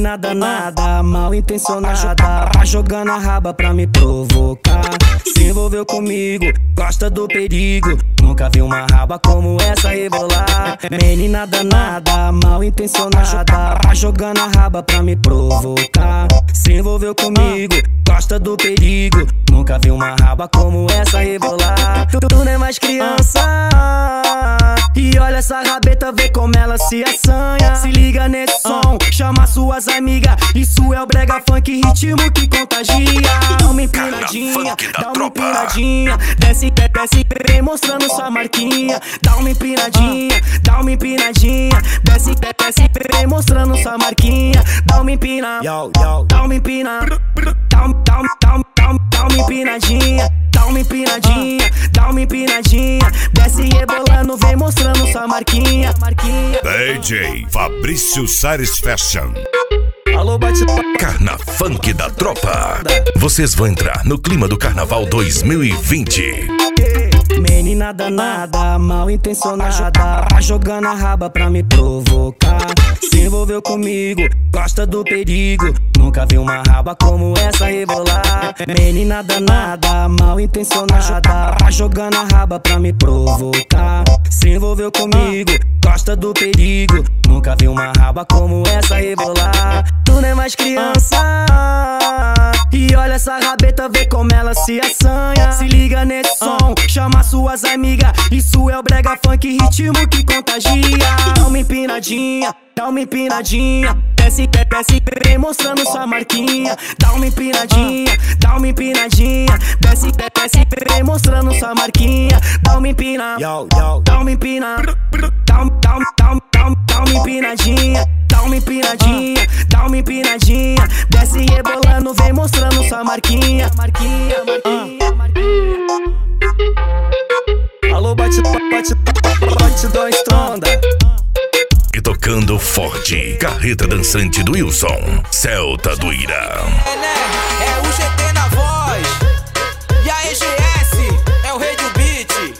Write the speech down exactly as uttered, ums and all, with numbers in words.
Menina danada, mal intencionada, tá jogando a raba pra me provocar. Se envolveu comigo, gosta do perigo, nunca vi uma raba como essa rebolar. Menina danada, mal intencionada, tá jogando a raba pra me provocar. Se envolveu comigo, gosta do perigo, nunca vi uma raba como essa rebolar. Tu, tu não é mais criança, e olha essa rabeta, vê como ela se assanha. Se liga nesse som, chama suas amigas, isso é o brega funk, ritmo que contagia. Dá uma empinadinha, dá uma empinadinha, desce, desce, vem mostrando sua marquinha. Dá uma empinadinha, dá uma empinadinha, desce, desce, vem mostrando sua marquinha. Dá uma empina, dá uma empina, dá, dá, dá, dá, dá uma empinadinha, dá uma empinadinha, dá uma empinadinha, desce rebolando, vem mostrando sua marquinha, marquinha. D J Fabrício Sares Fashion. Alô, bate Carna Funk da Tropa. Vocês vão entrar no clima do Carnaval dois mil e vinte. Menina danada, mal intencionada, tá jogando a raba pra me provocar. Se envolveu comigo, gosta do perigo, nunca vi uma raba como essa rebolar. Menina danada, mal intencionada, tá jogando a raba pra me provocar. Se envolveu comigo, gosta do perigo, nunca vi uma raba como essa rebolar. Tu não é mais criança, e olha essa rabeta, vê como ela se assanha. Se liga nesse som, chama suas amigas, isso é o brega funk, ritmo que contagia. Dá uma empinadinha, dá uma empinadinha, desce, desce, vem mostrando sua marquinha. Dá uma empinadinha, dá uma empinadinha, desce, desce, vem mostrando sua marquinha. Dá uma empina, dá uma empina, dá, dá, dá, dá, dá uma empinadinha, dá uma empinadinha, dá uma empinadinha, desce rebolando, vem mostrando sua marquinha, marquinha, marquinha, marquinha. Alô, bate, bate, bate, dó estronda. E tocando forte, carreta dançante do Wilson, Celta do Irã.